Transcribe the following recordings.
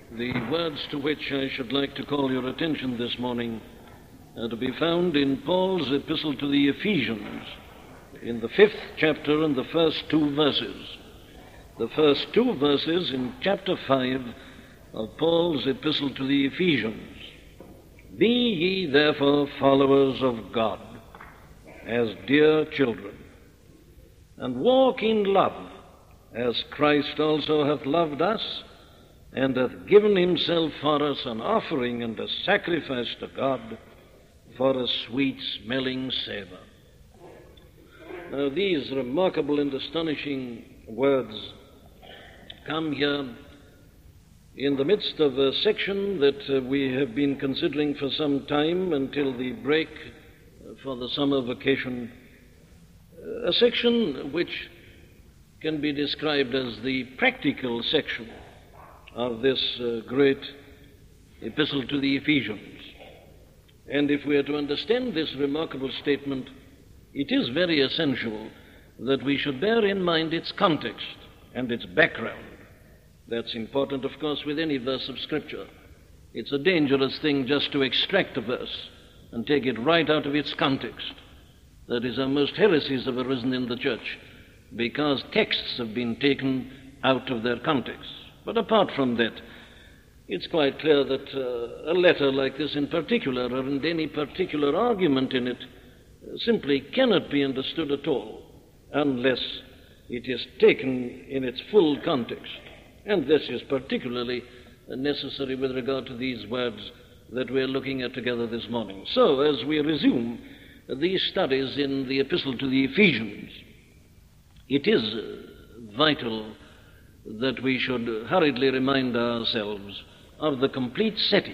The words to which I should like to call your attention this morning are to be found in Paul's epistle to the Ephesians, in the 5th chapter and the first 2 verses. The first 2 verses in chapter 5 of Paul's epistle to the Ephesians. Be ye therefore followers of God, as dear children, and walk in love, as Christ also hath loved us, and hath given himself for us an offering and a sacrifice to God for a sweet-smelling savour. Now, these remarkable and astonishing words come here in the midst of a section that we have been considering for some time until the break for the summer vacation, a section which can be described as the practical section of this great epistle to the Ephesians. And if we are to understand this remarkable statement, it is very essential that we should bear in mind its context and its background. That's important, of course, with any verse of Scripture. It's a dangerous thing just to extract a verse and take it right out of its context. That is how most heresies have arisen in the church, because texts have been taken out of their context. But apart from that, it's quite clear that a letter like this in particular, and any particular argument in it, simply cannot be understood at all unless it is taken in its full context. And this is particularly necessary with regard to these words that we're looking at together this morning. So, as we resume these studies in the epistle to the Ephesians, it is vital that we should hurriedly remind ourselves of the complete setting.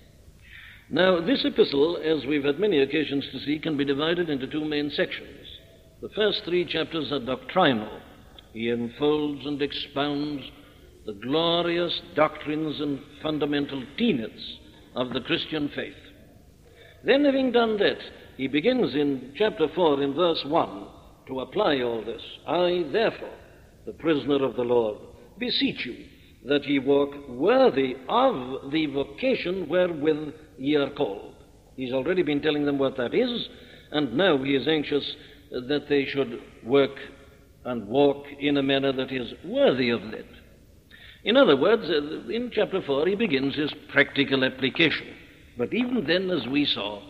Now, this epistle, as we've had many occasions to see, can be divided into 2 main sections. The first 3 chapters are doctrinal. He unfolds and expounds the glorious doctrines and fundamental tenets of the Christian faith. Then, having done that, he begins in chapter 4 in verse 1 to apply all this. I, therefore, the prisoner of the Lord, beseech you that ye walk worthy of the vocation wherewith ye are called. He's already been telling them what that is, and now he is anxious that they should work and walk in a manner that is worthy of that. In other words, in chapter 4 he begins his practical application. But even then, as we saw,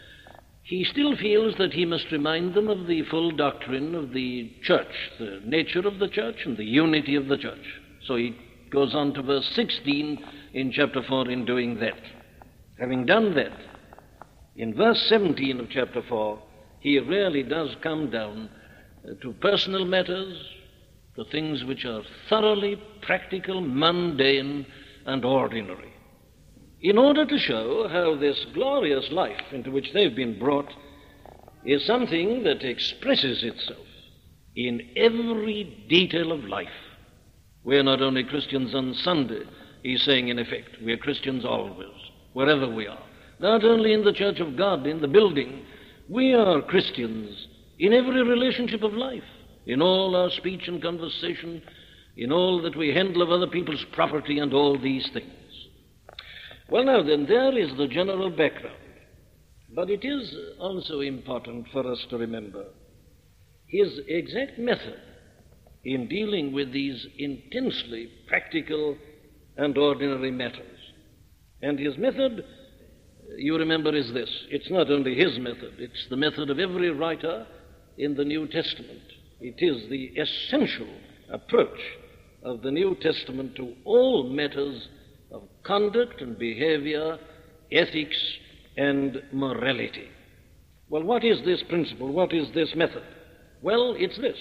he still feels that he must remind them of the full doctrine of the church, the nature of the church and the unity of the church. So he goes on to verse 16 in chapter 4 in doing that. Having done that, in verse 17 of chapter 4, he really does come down to personal matters, to things which are thoroughly practical, mundane, and ordinary, in order to show how this glorious life into which they've been brought is something that expresses itself in every detail of life. We're not only Christians on Sunday, he's saying in effect, we're Christians always, wherever we are. Not only in the church of God, in the building, we are Christians in every relationship of life, in all our speech and conversation, in all that we handle of other people's property and all these things. Well, now then, there is the general background. But it is also important for us to remember his exact method in dealing with these intensely practical and ordinary matters. And his method, you remember, is this. It's not only his method, it's the method of every writer in the New Testament. It is the essential approach of the New Testament to all matters of conduct and behavior, ethics and morality. Well, what is this principle? What is this method? Well, it's this.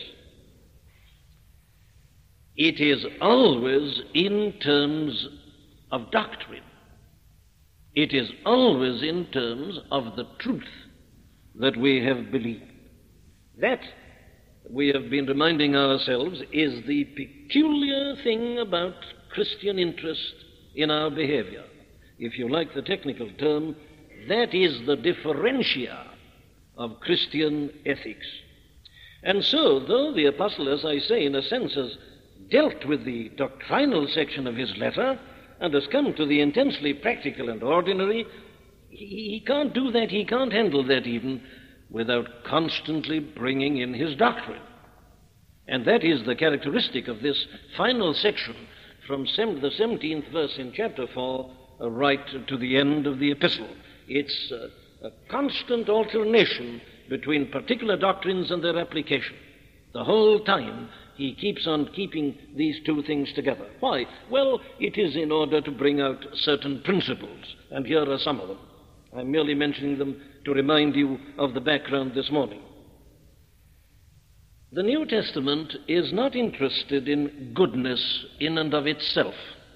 It is always in terms of doctrine. It is always in terms of the truth that we have believed. That, we have been reminding ourselves, is the peculiar thing about Christian interest in our behavior. If you like the technical term, that is the differentia of Christian ethics. And so, though the apostle, as I say, in a sense has dealt with the doctrinal section of his letter, and has come to the intensely practical and ordinary, he can't do that, he can't handle that even without constantly bringing in his doctrine. And that is the characteristic of this final section from the 17th verse in chapter 4 right to the end of the epistle. It's a constant alternation between particular doctrines and their application. The whole time he keeps on keeping these two things together. Why? Well, it is in order to bring out certain principles, and here are some of them. I'm merely mentioning them to remind you of the background this morning. The New Testament is not interested in goodness in and of itself.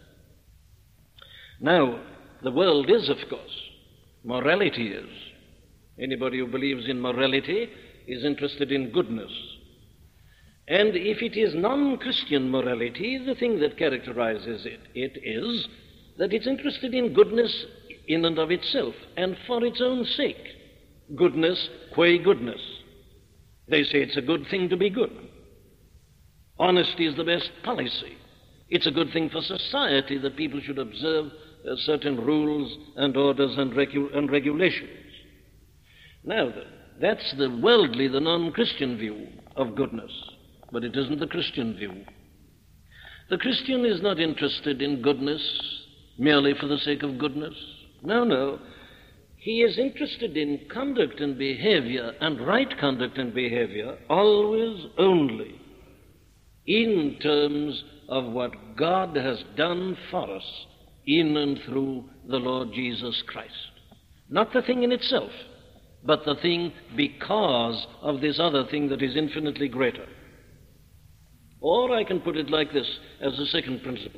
Now, the world is, of course. Morality is. Anybody who believes in morality is interested in goodness. And if it is non-Christian morality, the thing that characterizes it is that it's interested in goodness in and of itself and for its own sake. Goodness qua goodness. They say it's a good thing to be good. Honesty is the best policy. It's a good thing for society that people should observe certain rules and orders and regulations. Now, that's the worldly, the non-Christian view of goodness, but it isn't the Christian view. The Christian is not interested in goodness merely for the sake of goodness. No. He is interested in conduct and behavior, and right conduct and behavior, always only in terms of what God has done for us in and through the Lord Jesus Christ. Not the thing in itself, but the thing because of this other thing that is infinitely greater. Or I can put it like this as a second principle.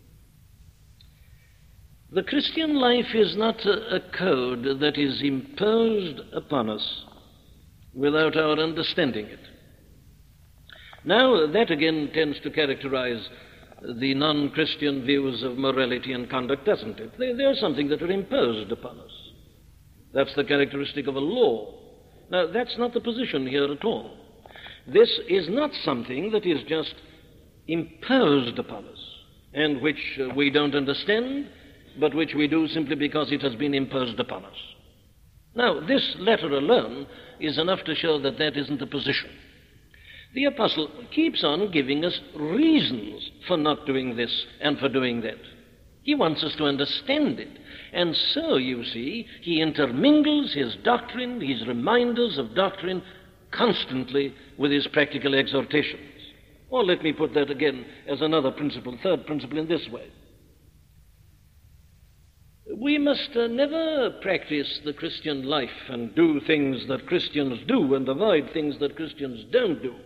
The Christian life is not a code that is imposed upon us without our understanding it. Now, that again tends to characterize the non-Christian views of morality and conduct, doesn't it? They are something that are imposed upon us. That's the characteristic of a law. Now, that's not the position here at all. This is not something that is just imposed upon us and which we don't understand, but which we do simply because it has been imposed upon us. Now, this letter alone is enough to show that that isn't the position. The apostle keeps on giving us reasons for not doing this and for doing that. He wants us to understand it. And so, you see, he intermingles his doctrine, his reminders of doctrine, constantly with his practical exhortations. Or let me put that again as another principle, third principle, in this way. We must never practice the Christian life and do things that Christians do and avoid things that Christians don't do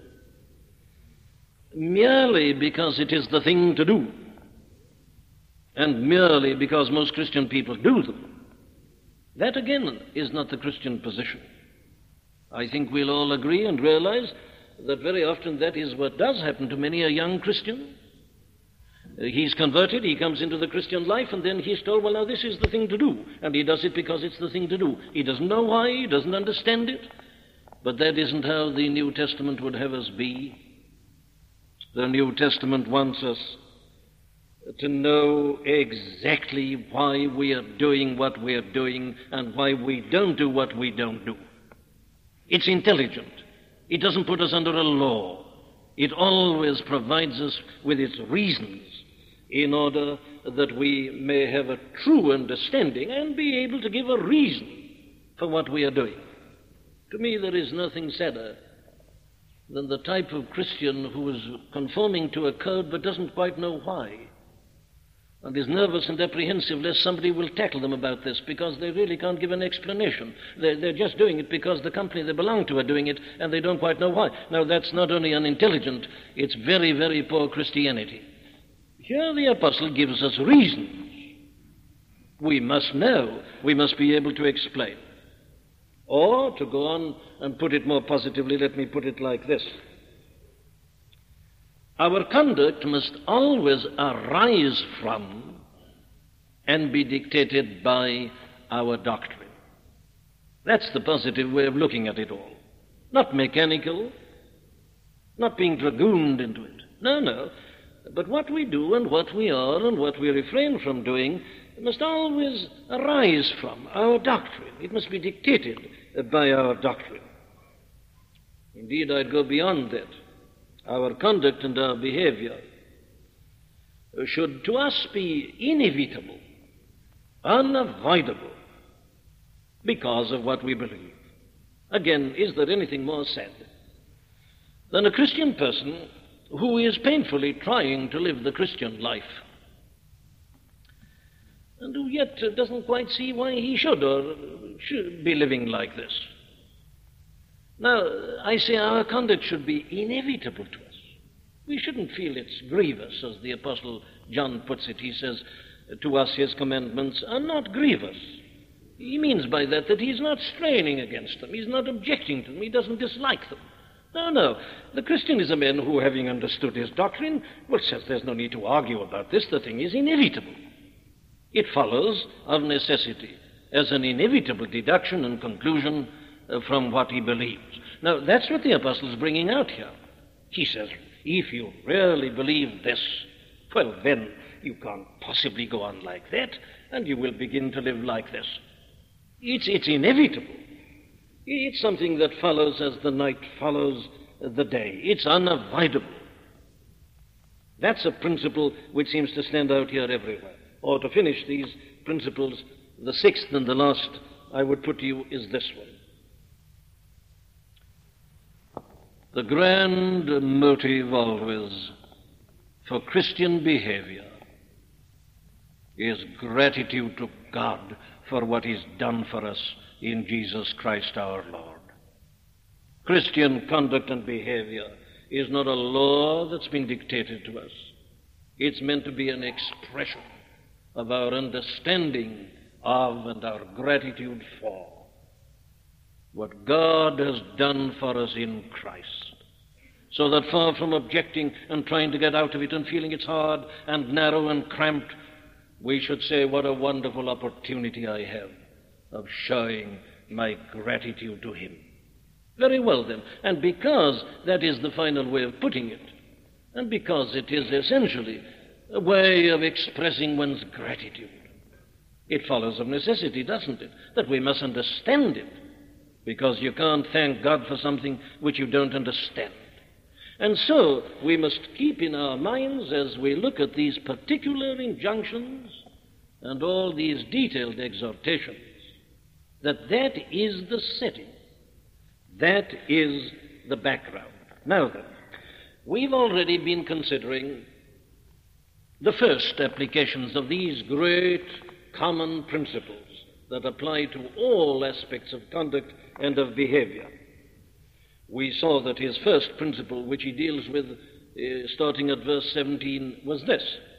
merely because it is the thing to do and merely because most Christian people do them. That again is not the Christian position. I think we'll all agree and realize that very often that is what does happen to many a young Christian. He's converted, he comes into the Christian life, and then he's told, well, now this is the thing to do, and he does it because it's the thing to do. He doesn't know why, he doesn't understand it, but that isn't how the New Testament would have us be. The New Testament wants us to know exactly why we are doing what we are doing and why we don't do what we don't do. It's intelligent. It doesn't put us under a law. It always provides us with its reasons in order that we may have a true understanding and be able to give a reason for what we are doing. To me, there is nothing sadder than the type of Christian who is conforming to a code but doesn't quite know why, and is nervous and apprehensive lest somebody will tackle them about this because they really can't give an explanation. They're just doing it because the company they belong to are doing it, and they don't quite know why. Now, that's not only unintelligent, it's very, very poor Christianity. Here the apostle gives us reasons. We must know. We must be able to explain. Or, to go on and put it more positively, let me put it like this. Our conduct must always arise from and be dictated by our doctrine. That's the positive way of looking at it all. Not mechanical, not being dragooned into it. No. But what we do and what we are and what we refrain from doing must always arise from our doctrine. It must be dictated by our doctrine. Indeed, I'd go beyond that. Our conduct and our behavior should to us be inevitable, unavoidable, because of what we believe. Again, is there anything more sad than a Christian person who is painfully trying to live the Christian life and who yet doesn't quite see why he should or should be living like this? Now, I say our conduct should be inevitable to us. We shouldn't feel it's grievous, as the Apostle John puts it. He says, to us his commandments are not grievous. He means by that he's not straining against them, he's not objecting to them, he doesn't dislike them. No. The Christian is a man who, having understood his doctrine, says there's no need to argue about this. The thing is inevitable. It follows of necessity as an inevitable deduction and conclusion from what he believes. Now, that's what the apostle is bringing out here. He says, if you really believe this, well, then you can't possibly go on like that, and you will begin to live like this. It's inevitable. It's something that follows as the night follows the day. It's unavoidable. That's a principle which seems to stand out here everywhere. Or to finish these principles, the sixth and the last I would put to you is this one. The grand motive always for Christian behavior is gratitude to God for what He's done for us in Jesus Christ our Lord. Christian conduct and behavior is not a law that's been dictated to us. It's meant to be an expression of our understanding of and our gratitude for what God has done for us in Christ. So that far from objecting and trying to get out of it and feeling it's hard and narrow and cramped, we should say, what a wonderful opportunity I have of showing my gratitude to Him. Very well then, and because that is the final way of putting it, and because it is essentially a way of expressing one's gratitude, it follows of necessity, doesn't it, that we must understand it, because you can't thank God for something which you don't understand. And so we must keep in our minds, as we look at these particular injunctions and all these detailed exhortations, that that is the setting. That is the background. Now then, we've already been considering the first applications of these great common principles that apply to all aspects of conduct and of behavior. We saw that his first principle, which he deals with starting at verse 17, was this.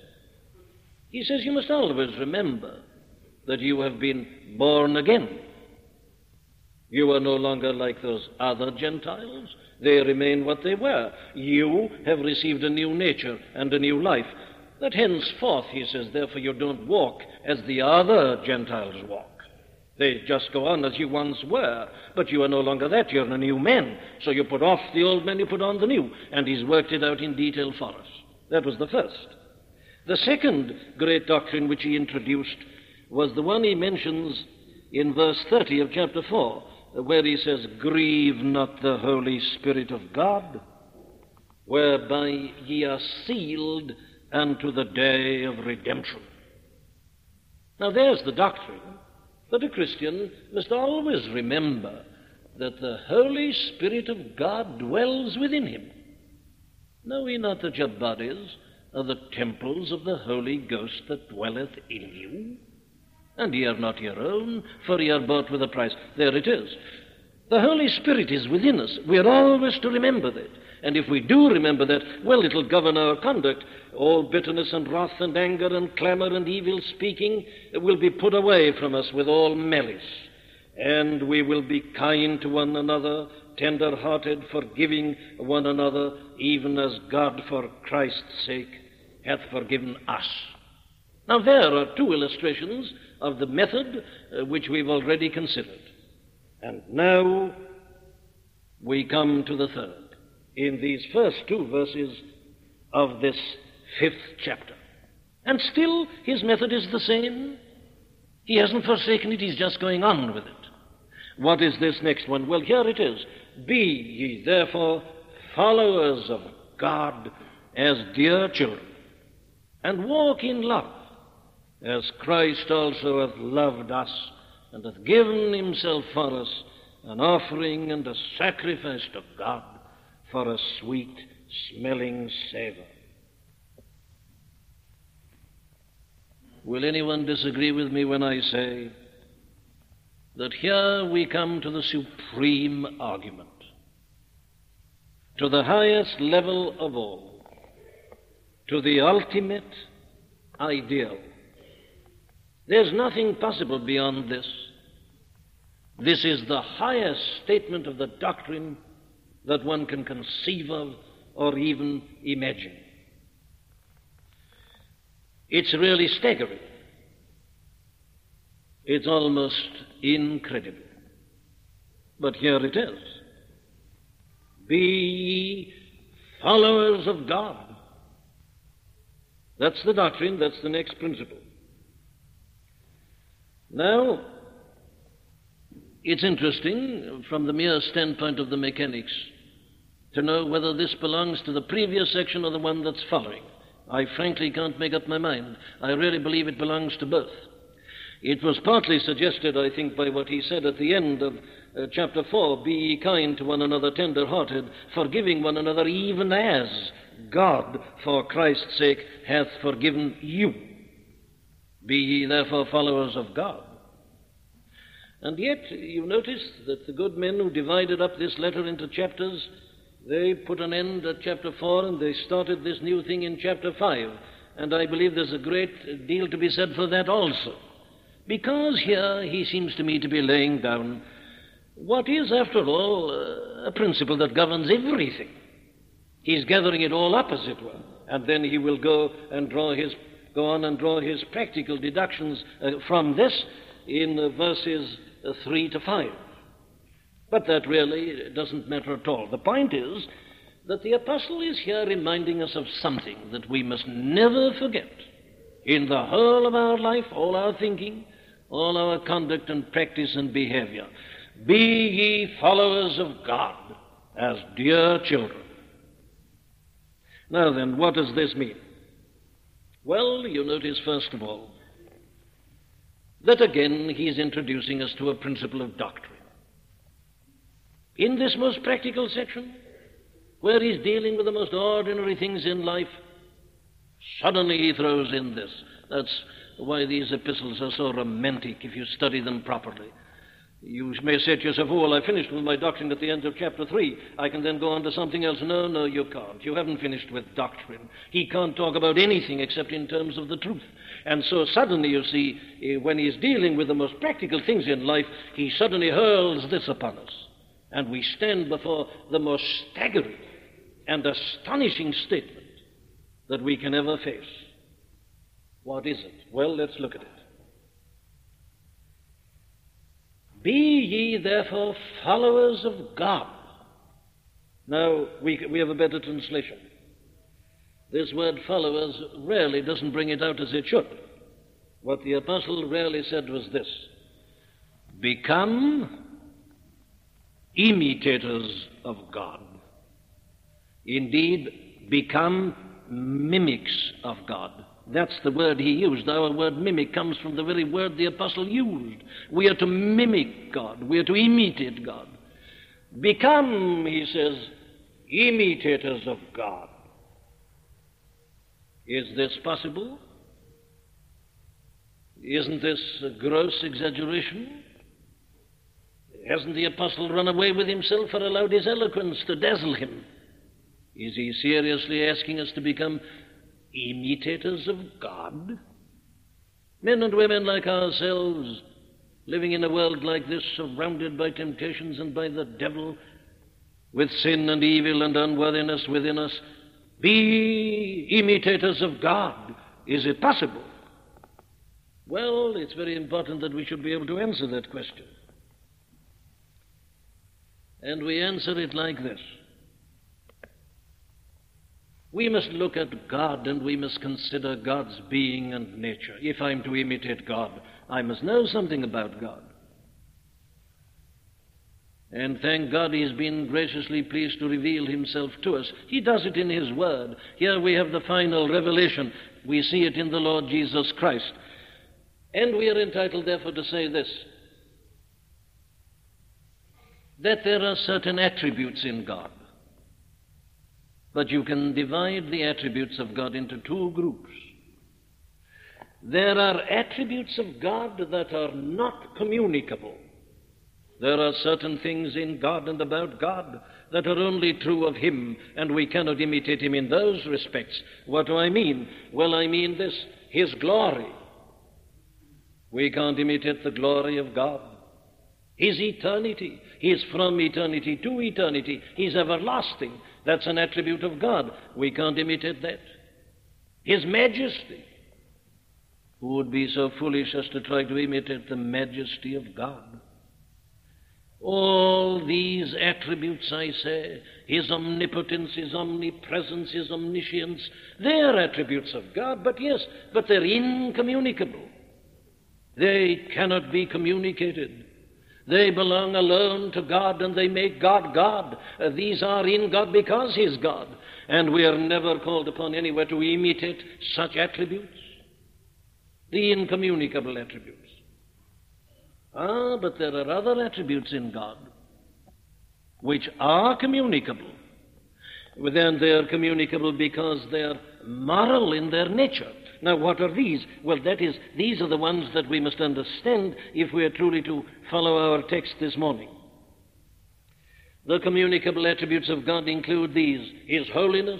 He says, you must always remember that you have been born again. You are no longer like those other Gentiles. They remain what they were. You have received a new nature and a new life. That henceforth, he says, therefore you don't walk as the other Gentiles walk. They just go on as you once were, but you are no longer that. You're a new man. So you put off the old man, you put on the new. And he's worked it out in detail for us. That was the first. The second great doctrine which he introduced was the one he mentions in verse 30 of chapter 4, where he says, grieve not the Holy Spirit of God, whereby ye are sealed unto the day of redemption. Now there's the doctrine that a Christian must always remember that the Holy Spirit of God dwells within him. Know ye not that your bodies are the temples of the Holy Ghost that dwelleth in you? And ye are not your own, for ye are bought with a price. There it is. The Holy Spirit is within us. We are always to remember that. And if we do remember that, well, it'll govern our conduct. All bitterness and wrath and anger and clamor and evil speaking will be put away from us with all malice. And we will be kind to one another, tender-hearted, forgiving one another, even as God for Christ's sake hath forgiven us. Now there are two illustrations of the method which we've already considered. And now we come to the third. In these first two verses of this 5th chapter. And still his method is the same. He hasn't forsaken it, he's just going on with it. What is this next one? Well, here it is. Be ye therefore followers of God as dear children, and walk in love, as Christ also hath loved us, and hath given himself for us, an offering and a sacrifice to God for a sweet-smelling savor. Will anyone disagree with me when I say that here we come to the supreme argument, to the highest level of all, to the ultimate ideal? There's nothing possible beyond this. This is the highest statement of the doctrine that one can conceive of or even imagine. It's really staggering. It's almost incredible. But here it is. Be ye followers of God. That's the doctrine, that's the next principle. Now, it's interesting from the mere standpoint of the mechanics to know whether this belongs to the previous section or the one that's following. I frankly can't make up my mind. I really believe it belongs to both. It was partly suggested, I think, by what he said at the end of chapter 4, be ye kind to one another, tender-hearted, forgiving one another, even as God, for Christ's sake, hath forgiven you. Be ye therefore followers of God. And yet, you notice that the good men who divided up this letter into chapters, they put an end at chapter 4 and they started this new thing in chapter 5. And I believe there's a great deal to be said for that also. Because here he seems to me to be laying down what is, after all, a principle that governs everything. He's gathering it all up, as it were. And then he will go on and draw his practical deductions from this in verses 3 to 5. But that really doesn't matter at all. The point is that the apostle is here reminding us of something that we must never forget in the whole of our life, all our thinking, all our conduct and practice and behavior. Be ye followers of God as dear children. Now then, what does this mean? Well, you notice first of all that again he's introducing us to a principle of doctrine. In this most practical section, where he's dealing with the most ordinary things in life, suddenly he throws in this. That's why these epistles are so romantic if you study them properly. You may say to yourself, oh, well, I finished with my doctrine at the end of chapter 3. I can then go on to something else. No, you can't. You haven't finished with doctrine. He can't talk about anything except in terms of the truth. And so suddenly, you see, when he's dealing with the most practical things in life, he suddenly hurls this upon us. And we stand before the most staggering and astonishing statement that we can ever face. What is it? Well, let's look at it. Be ye therefore followers of God. Now, we have a better translation. This word followers rarely doesn't bring it out as it should. What the apostle rarely said was this: become imitators of God. Indeed, become mimics of God. That's the word he used. Our word mimic comes from the very word the apostle used. We are to mimic God. We are to imitate God. Become, he says, imitators of God. Is this possible? Isn't this a gross exaggeration? Hasn't the apostle run away with himself or allowed his eloquence to dazzle him? Is he seriously asking us to become imitators of God? Men and women like ourselves, living in a world like this, surrounded by temptations and by the devil, with sin and evil and unworthiness within us, be imitators of God. Is it possible? Well, it's very important that we should be able to answer that question. And we answer it like this. We must look at God and we must consider God's being and nature. If I'm to imitate God, I must know something about God. And thank God He's been graciously pleased to reveal Himself to us. He does it in His Word. Here we have the final revelation. We see it in the Lord Jesus Christ. And we are entitled, therefore, to say this, that there are certain attributes in God. But you can divide the attributes of God into two groups. There are attributes of God that are not communicable. There are certain things in God and about God that are only true of Him, and we cannot imitate Him in those respects. What do I mean? Well, I mean this, His glory. We can't imitate the glory of God. His eternity. He is from eternity to eternity. He's everlasting. That's an attribute of God. We can't imitate that. His majesty. Who would be so foolish as to try to imitate the majesty of God? All these attributes, I say, His omnipotence, His omnipresence, His omniscience, they are attributes of God, but they're incommunicable. They cannot be communicated. They belong alone to God, and they make God God. These are in God because He's God, and we are never called upon anywhere to imitate such attributes, the incommunicable attributes. But there are other attributes in God which are communicable. Then they are communicable because they are moral in their nature. Now, what are these? Well, these are the ones that we must understand if we are truly to follow our text this morning. The communicable attributes of God include these: His holiness.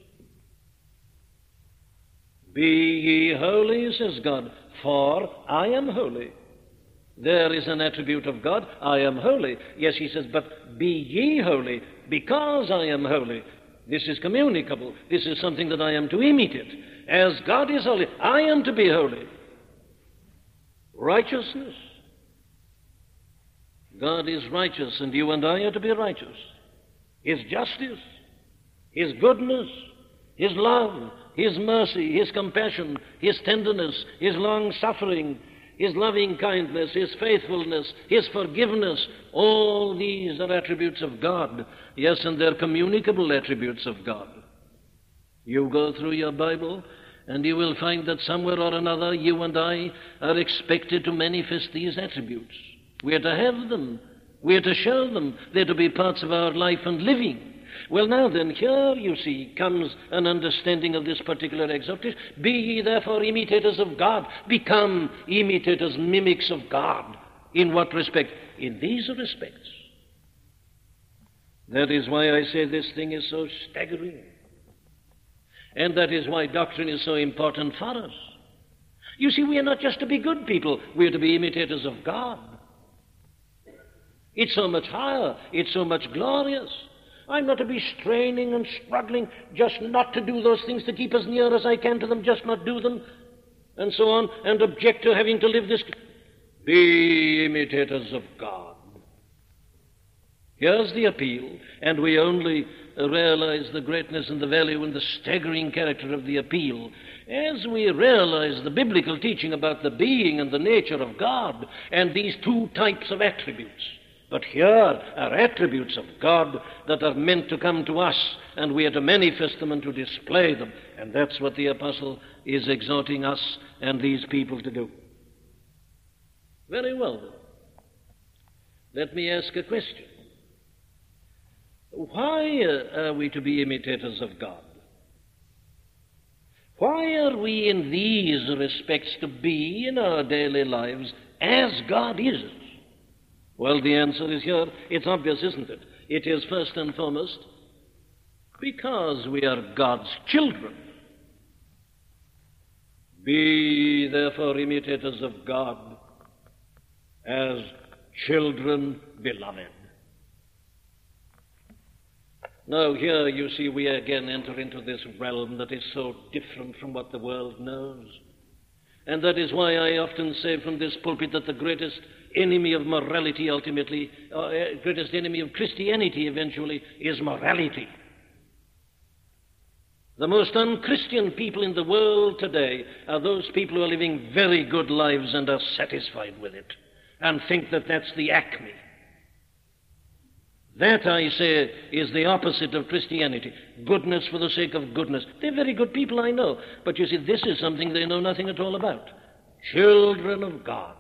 Be ye holy, says God, for I am holy. There is an attribute of God, I am holy. Yes, He says, but be ye holy, because I am holy. This is communicable. This is something that I am to imitate. As God is holy, I am to be holy. Righteousness. God is righteous, and you and I are to be righteous. His justice, His goodness, His love, His mercy, His compassion, His tenderness, His long-suffering, His loving kindness, His faithfulness, His forgiveness, all these are attributes of God. Yes, and they're communicable attributes of God. You go through your Bible, and you will find that somewhere or another you and I are expected to manifest these attributes. We are to have them. We are to show them. They're to be parts of our life and living. Well, now then, here, you see, comes an understanding of this particular exhortation. Be ye therefore imitators of God. Become imitators, mimics of God. In what respect? In these respects. That is why I say this thing is so staggering. And that is why doctrine is so important for us. You see, we are not just to be good people. We are to be imitators of God. It's so much higher. It's so much glorious. I'm not to be straining and struggling just not to do those things, to keep as near as I can to them, just not do them, and so on, and object to having to live this. Be imitators of God. Here's the appeal, and we only realize the greatness and the value and the staggering character of the appeal as we realize the biblical teaching about the being and the nature of God and these two types of attributes. But here are attributes of God that are meant to come to us, and we are to manifest them and to display them. And that's what the apostle is exhorting us and these people to do. Very well, then. Let me ask a question. Why are we to be imitators of God? Why are we in these respects to be in our daily lives as God is? Well, the answer is here. It's obvious, isn't it? It is first and foremost because we are God's children. Be therefore imitators of God as children beloved. Now here, you see, we again enter into this realm that is so different from what the world knows. And that is why I often say from this pulpit that the greatest enemy of morality ultimately, greatest enemy of Christianity eventually, is morality. The most unchristian people in the world today are those people who are living very good lives and are satisfied with it and think that that's the acme. That, I say, is the opposite of Christianity. Goodness for the sake of goodness. They're very good people, I know. But you see, this is something they know nothing at all about. Children of God.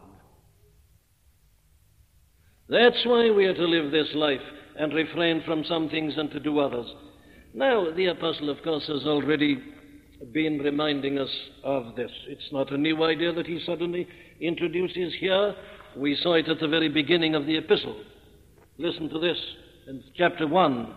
That's why we are to live this life and refrain from some things and to do others. Now, the apostle, of course, has already been reminding us of this. It's not a new idea that he suddenly introduces here. We saw it at the very beginning of the epistle. Listen to this in chapter 1.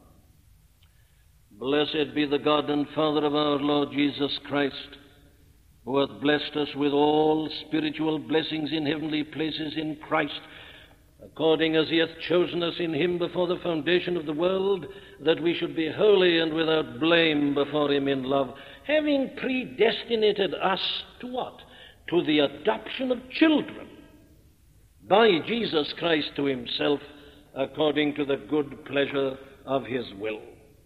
Blessed be the God and Father of our Lord Jesus Christ, who hath blessed us with all spiritual blessings in heavenly places in Christ, according as he hath chosen us in him before the foundation of the world, that we should be holy and without blame before him in love, having predestinated us to what? To the adoption of children by Jesus Christ to himself, according to the good pleasure of his will.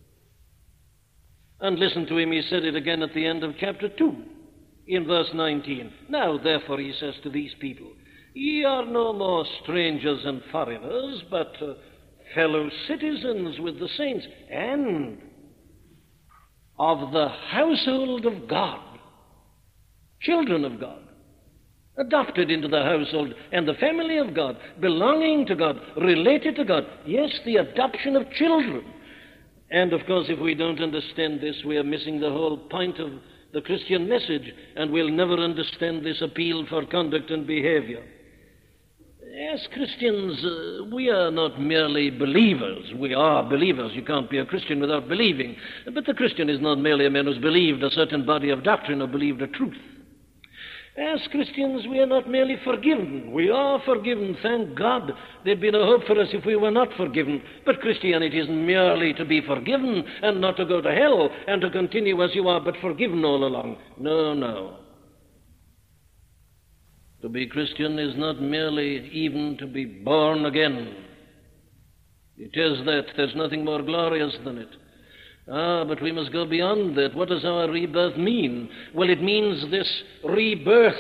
And listen to him, he said it again at the end of chapter 2, in verse 19. Now, therefore, he says to these people, ye are no more strangers and foreigners, but fellow citizens with the saints, and of the household of God, children of God, adopted into the household and the family of God, belonging to God, related to God. Yes, the adoption of children. And, of course, if we don't understand this, we are missing the whole point of the Christian message, and we'll never understand this appeal for conduct and behavior. As Christians, we are not merely believers. We are believers. You can't be a Christian without believing. But the Christian is not merely a man who's believed a certain body of doctrine or believed a truth. As Christians, we are not merely forgiven. We are forgiven, thank God. There'd be no hope for us if we were not forgiven. But Christianity isn't merely to be forgiven and not to go to hell and to continue as you are, but forgiven all along. No, no. To be Christian is not merely even to be born again. It is that. There's nothing more glorious than it. But we must go beyond that. What does our rebirth mean? Well, it means this rebirth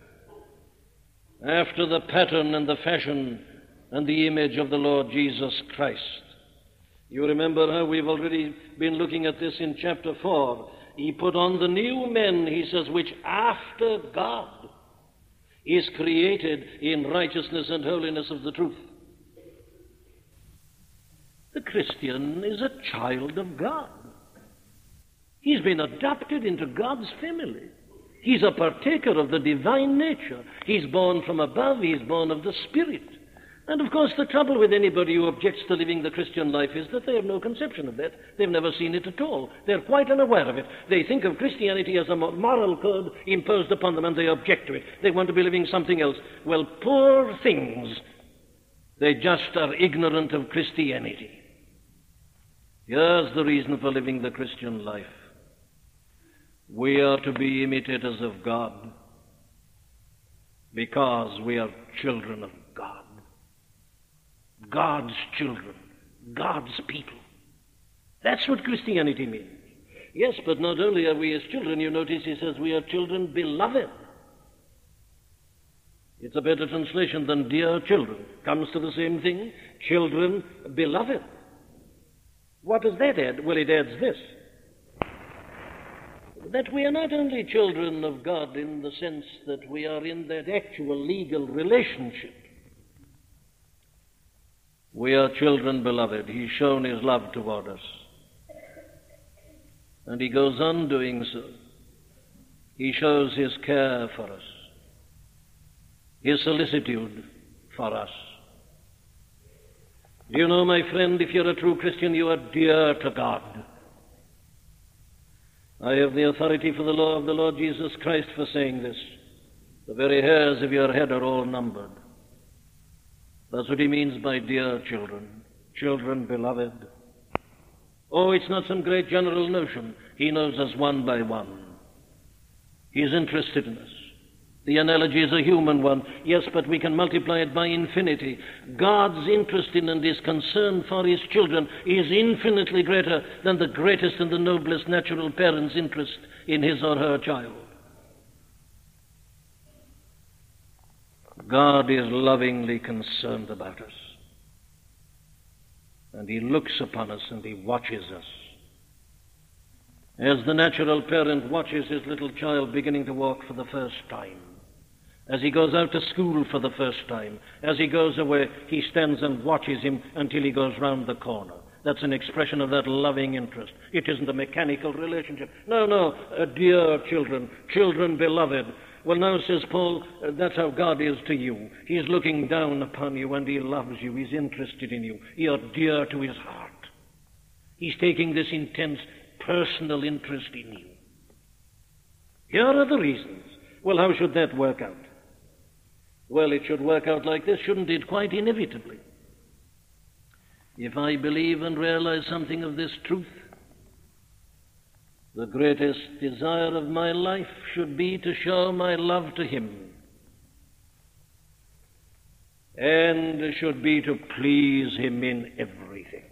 after the pattern and the fashion and the image of the Lord Jesus Christ. You remember how we've already been looking at this in chapter 4. He put on the new men, he says, which after God is created in righteousness and holiness of the truth. The Christian is a child of God. He's been adopted into God's family. He's a partaker of the divine nature. He's born from above. He's born of the Spirit. And, of course, the trouble with anybody who objects to living the Christian life is that they have no conception of that. They've never seen it at all. They're quite unaware of it. They think of Christianity as a moral code imposed upon them, and they object to it. They want to be living something else. Well, poor things. They just are ignorant of Christianity. Here's the reason for living the Christian life. We are to be imitators of God because we are children of God. God's children, God's people. That's what Christianity means. Yes, but not only are we his children, you notice he says we are children beloved. It's a better translation than dear children. Comes to the same thing. Children beloved. What does that add? Well, it adds this. That we are not only children of God in the sense that we are in that actual legal relationship. We are children beloved. He's shown his love toward us. And he goes on doing so. He shows his care for us, his solicitude for us. Do you know, my friend, if you're a true Christian, you are dear to God. I have the authority for the law of the Lord Jesus Christ for saying this. The very hairs of your head are all numbered. That's what he means by dear children, children beloved. Oh, it's not some great general notion. He knows us one by one. He's interested in us. The analogy is a human one, yes, but we can multiply it by infinity. God's interest in and his concern for his children is infinitely greater than the greatest and the noblest natural parent's interest in his or her child. God is lovingly concerned about us, and he looks upon us and he watches us. As the natural parent watches his little child beginning to walk for the first time, as he goes out to school for the first time, as he goes away, he stands and watches him until he goes round the corner. That's an expression of that loving interest. It isn't a mechanical relationship. No, dear children, children beloved. Well, now, says Paul, that's how God is to you. He's looking down upon you and he loves you. He's interested in you. You're dear to his heart. He's taking this intense personal interest in you. Here are the reasons. Well, how should that work out? Well, it should work out like this, shouldn't it? Quite inevitably. If I believe and realize something of this truth, the greatest desire of my life should be to show my love to him, and should be to please him in everything.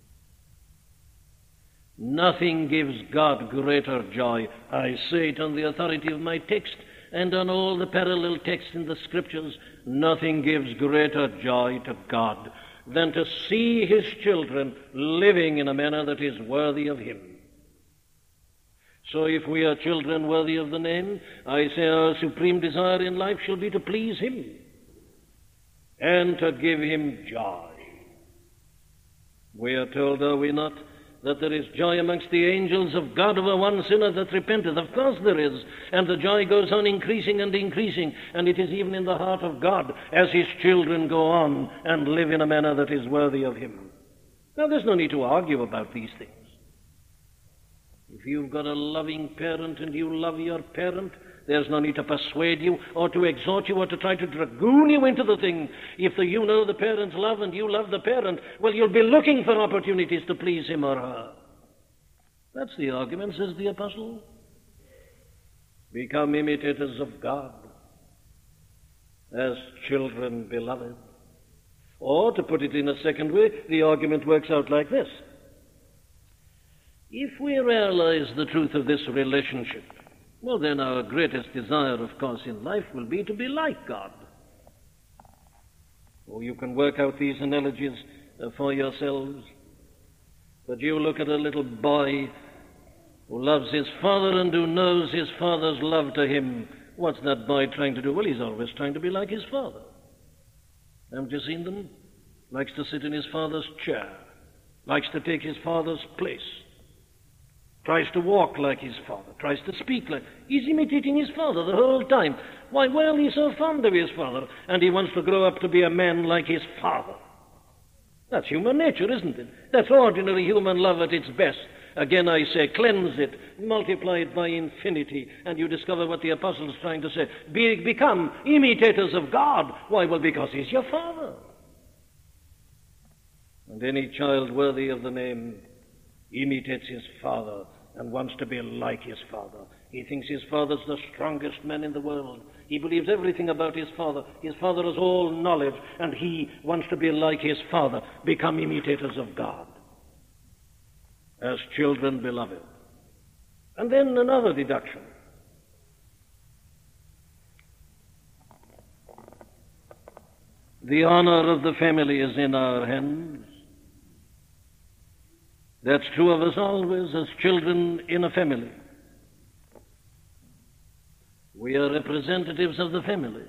Nothing gives God greater joy. I say it on the authority of my text and on all the parallel texts in the Scriptures. Nothing gives greater joy to God than to see his children living in a manner that is worthy of him. So if we are children worthy of the name, I say our supreme desire in life shall be to please him and to give him joy. We are told, are we not, that there is joy amongst the angels of God over one sinner that repenteth. Of course there is. And the joy goes on increasing and increasing. And it is even in the heart of God as his children go on and live in a manner that is worthy of him. Now, there's no need to argue about these things. If you've got a loving parent and you love your parent, there's no need to persuade you or to exhort you or to try to dragoon you into the thing. If you know the parent's love and you love the parent, well, you'll be looking for opportunities to please him or her. That's the argument, says the apostle. Become imitators of God as children beloved. Or, to put it in a second way, the argument works out like this. If we realize the truth of this relationship, well, then our greatest desire, of course, in life will be to be like God. Oh, you can work out these analogies for yourselves. But you look at a little boy who loves his father and who knows his father's love to him. What's that boy trying to do? Well, he's always trying to be like his father. Haven't you seen them? Likes to sit in his father's chair. Likes to take his father's place. Tries to walk like his father, tries to speak like... He's imitating his father the whole time. Why, well, he's so fond of his father, and he wants to grow up to be a man like his father. That's human nature, isn't it? That's ordinary human love at its best. Again, I say, cleanse it, multiply it by infinity, and you discover what the apostle's trying to say. Become imitators of God. Why? Well, because he's your father. And any child worthy of the name imitates his father and wants to be like his father. He thinks his father's the strongest man in the world. He believes everything about his father. His father has all knowledge, and he wants to be like his father. Become imitators of God as children beloved. And then another deduction. The honor of the family is in our hands. That's true of us always as children in a family. We are representatives of the family.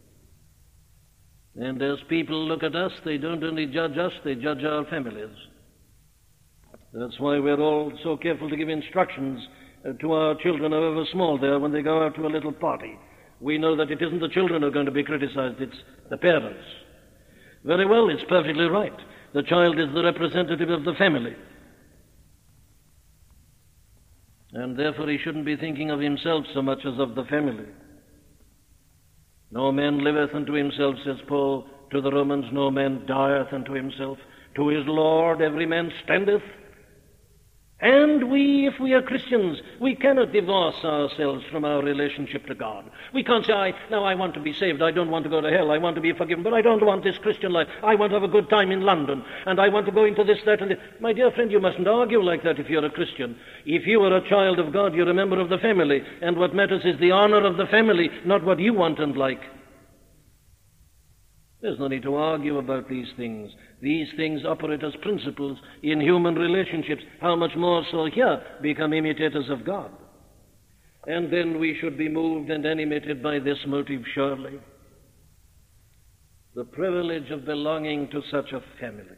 And as people look at us, they don't only judge us, they judge our families. That's why we're all so careful to give instructions to our children, however small they are, when they go out to a little party. We know that it isn't the children who are going to be criticized, it's the parents. Very well, it's perfectly right. The child is the representative of the family. And therefore he shouldn't be thinking of himself so much as of the family. No man liveth unto himself, says Paul to the Romans, no man dieth unto himself. To his Lord every man standeth, And we, if we are Christians, we cannot divorce ourselves from our relationship to God. We can't say, now I want to be saved, I don't want to go to hell, I want to be forgiven, but I don't want this Christian life. I want to have a good time in London, and I want to go into this, that, and this. My dear friend, you mustn't argue like that if you're a Christian. If you are a child of God, you're a member of the family, and what matters is the honor of the family, not what you want and like. There's no need to argue about these things. These things operate as principles in human relationships. How much more so here, become imitators of God. And then we should be moved and animated by this motive, surely. The privilege of belonging to such a family.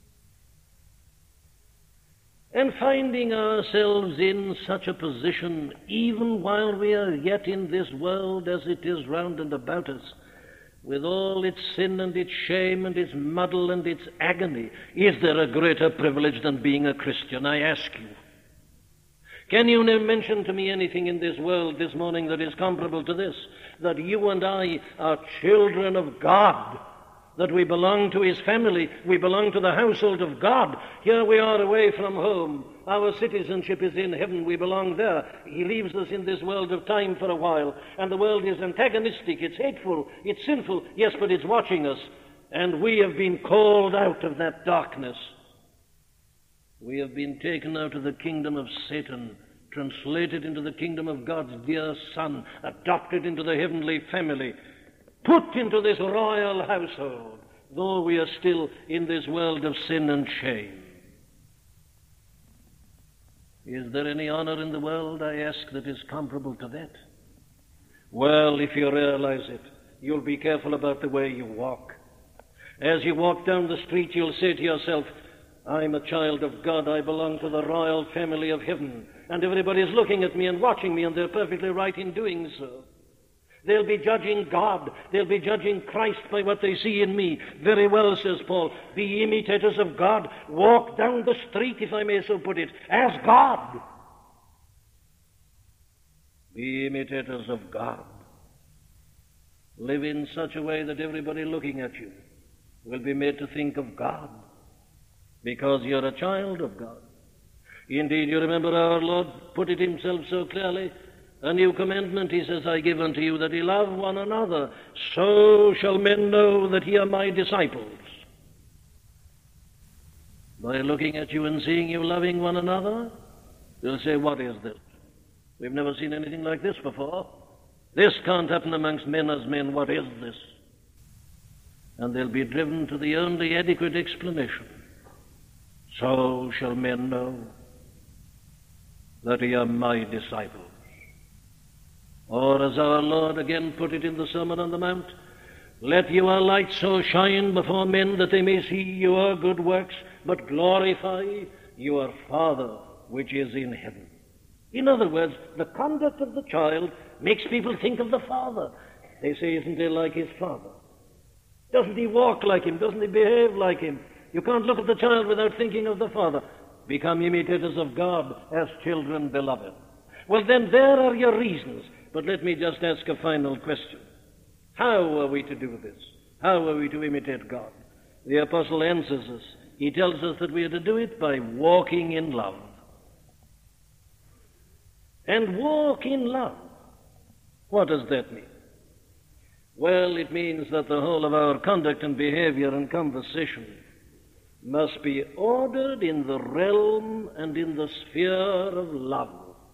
And finding ourselves in such a position, even while we are yet in this world as it is round and about us, with all its sin and its shame and its muddle and its agony, is there a greater privilege than being a Christian, I ask you? Can you mention to me anything in this world this morning that is comparable to this? That you and I are children of God, that we belong to His family, we belong to the household of God. Here we are away from home. Our citizenship is in heaven. We belong there. He leaves us in this world of time for a while, and the world is antagonistic, it's hateful, it's sinful, yes, but it's watching us, and we have been called out of that darkness. We have been taken out of the kingdom of Satan, translated into the kingdom of God's dear Son, adopted into the heavenly family, put into this royal household, though we are still in this world of sin and shame. Is there any honor in the world, I ask, that is comparable to that? Well, if you realize it, you'll be careful about the way you walk. As you walk down the street, you'll say to yourself, I'm a child of God, I belong to the royal family of heaven, and everybody's looking at me and watching me, and they're perfectly right in doing so. They'll be judging God. They'll be judging Christ by what they see in me. Very well, says Paul, be imitators of God. Walk down the street, if I may so put it, as God. Be imitators of God. Live in such a way that everybody looking at you will be made to think of God, because you're a child of God. Indeed, you remember our Lord put it Himself so clearly. A new commandment, He says, I give unto you, that ye love one another. So shall men know that ye are my disciples. By looking at you and seeing you loving one another, they'll say, what is this? We've never seen anything like this before. This can't happen amongst men as men. What is this? And they'll be driven to the only adequate explanation. So shall men know that ye are my disciples. Or as our Lord again put it in the Sermon on the Mount, let your light so shine before men that they may see your good works, but glorify your Father which is in heaven. In other words, the conduct of the child makes people think of the Father. They say, isn't he like his father? Doesn't he walk like him? Doesn't he behave like him? You can't look at the child without thinking of the Father. Become imitators of God as children beloved. Well, then there are your reasons. But let me just ask a final question. How are we to do this? How are we to imitate God? The Apostle answers us. He tells us that we are to do it by walking in love. And walk in love. What does that mean? Well, it means that the whole of our conduct and behavior and conversation must be ordered in the realm and in the sphere of love.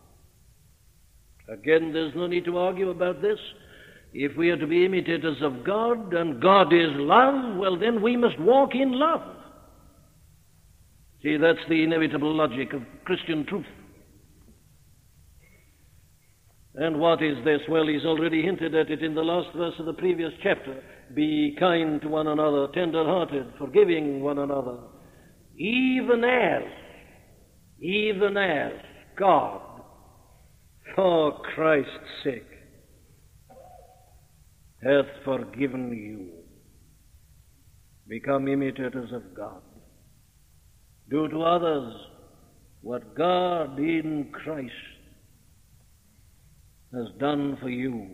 Again, there's no need to argue about this. If we are to be imitators of God, and God is love, well, then we must walk in love. See, that's the inevitable logic of Christian truth. And what is this? Well, he's already hinted at it in the last verse of the previous chapter. Be kind to one another, tender-hearted, forgiving one another, even as God, for Christ's sake, hath forgiven you. Become imitators of God. Do to others what God in Christ has done for you.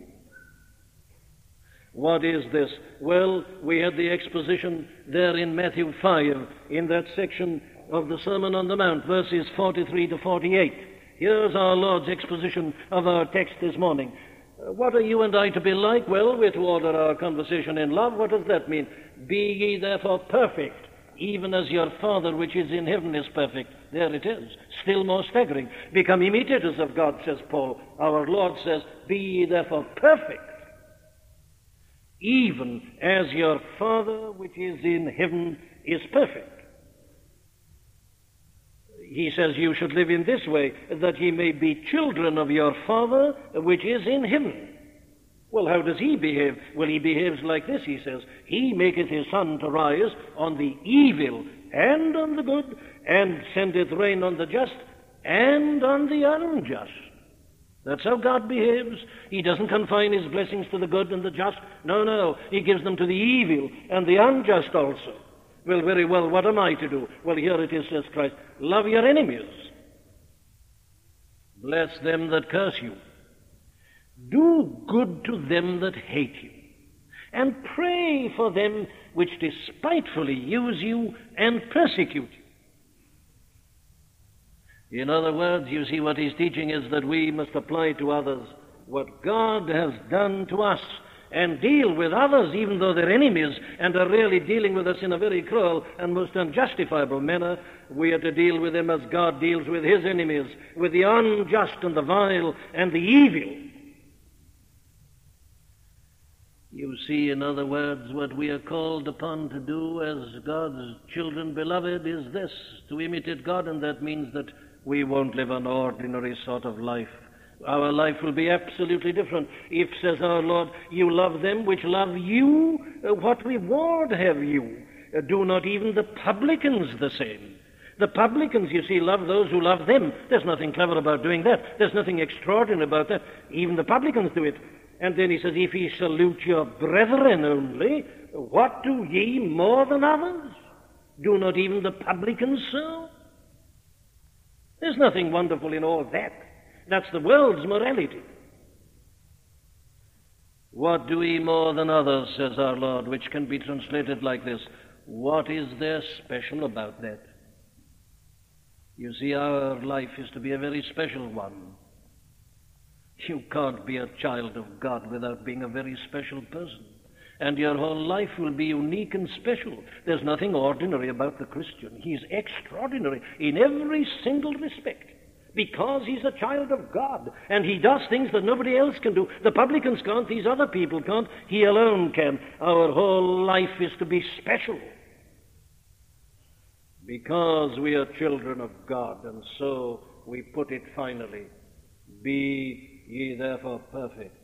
What is this? Well, we had the exposition there in Matthew 5, in that section of the Sermon on the Mount, verses 43 to 48. Here's our Lord's exposition of our text this morning. What are you and I to be like? Well, we're to order our conversation in love. What does that mean? Be ye therefore perfect, even as your Father which is in heaven is perfect. There it is. Still more staggering. Become imitators of God, says Paul. Our Lord says, be ye therefore perfect, even as your Father which is in heaven is perfect. He says you should live in this way, that ye may be children of your Father which is in heaven. Well, how does he behave? Well, he behaves like this, he says. He maketh his sun to rise on the evil and on the good, and sendeth rain on the just and on the unjust. That's how God behaves. He doesn't confine his blessings to the good and the just. No. He gives them to the evil and the unjust also. Well, very well, what am I to do? Well, here it is, says Christ. Love your enemies. Bless them that curse you. Do good to them that hate you. And pray for them which despitefully use you and persecute you. In other words, you see, what he's teaching is that we must apply to others what God has done to us, and deal with others, even though they're enemies, and are really dealing with us in a very cruel and most unjustifiable manner. We are to deal with them as God deals with his enemies, with the unjust and the vile and the evil. You see, in other words, what we are called upon to do as God's children, beloved, is this, to imitate God, and that means that we won't live an ordinary sort of life. Our life will be absolutely different. If, says our Lord, you love them which love you, what reward have you? Do not even the publicans the same? The publicans, you see, love those who love them. There's nothing clever about doing that. There's nothing extraordinary about that. Even the publicans do it. And then he says, if ye salute your brethren only, what do ye more than others? Do not even the publicans so? There's nothing wonderful in all that. That's the world's morality. What do we more than others, says our Lord, which can be translated like this. What is there special about that? You see, our life is to be a very special one. You can't be a child of God without being a very special person. And your whole life will be unique and special. There's nothing ordinary about the Christian. He's extraordinary in every single respect, because he's a child of God, and he does things that nobody else can do. The publicans can't, these other people can't, he alone can. Our whole life is to be special, because we are children of God, and so we put it finally, be ye therefore perfect,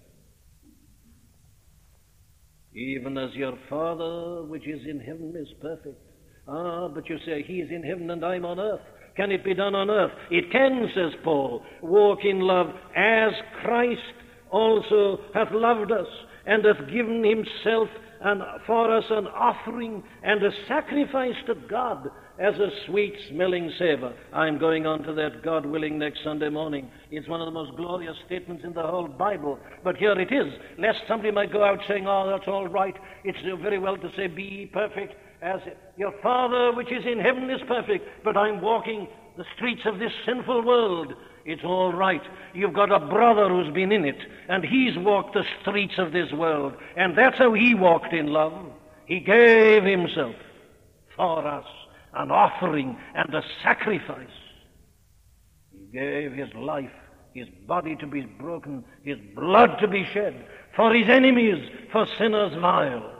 even as your Father which is in heaven is perfect. But you say, he is in heaven and I'm on earth. Can it be done on earth? It can, says Paul. Walk in love as Christ also hath loved us, and hath given himself for us an offering and a sacrifice to God as a sweet-smelling savor. I'm going on to that, God willing, next Sunday morning. It's one of the most glorious statements in the whole Bible. But here it is, lest somebody might go out saying, oh, that's all right. It's very well to say, be ye perfect, as your Father which is in heaven is perfect. But I'm walking the streets of this sinful world. It's all right. You've got a brother who's been in it, and he's walked the streets of this world, and that's how he walked in love. He gave himself for us, an offering and a sacrifice. He gave his life, his body to be broken, his blood to be shed, for his enemies, for sinners vile.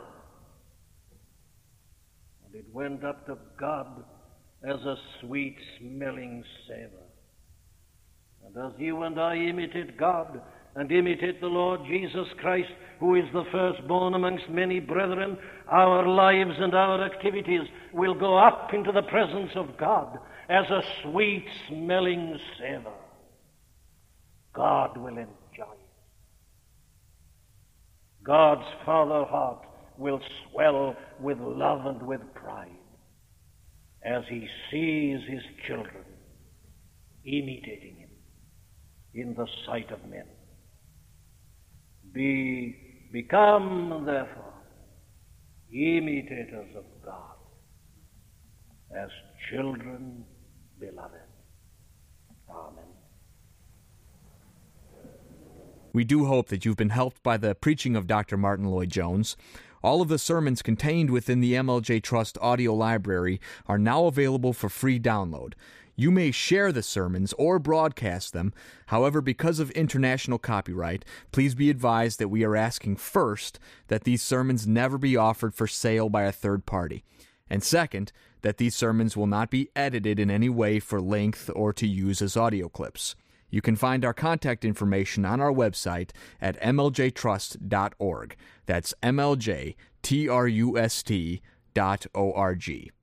And it went up to God as a sweet-smelling savor. And as you and I imitate God and imitate the Lord Jesus Christ, who is the firstborn amongst many brethren, our lives and our activities will go up into the presence of God as a sweet-smelling savor. God will enjoy it. God's Father heart will swell with love and with pride as he sees his children imitating him in the sight of men. Become, therefore, imitators of God as children beloved. Amen. We do hope that you've been helped by the preaching of Dr. Martyn Lloyd-Jones. All of the sermons contained within the MLJ Trust audio library are now available for free download. You may share the sermons or broadcast them. However, because of international copyright, please be advised that we are asking first that these sermons never be offered for sale by a third party. And second, that these sermons will not be edited in any way for length or to use as audio clips. You can find our contact information on our website at mljtrust.org. That's mljtrust.org.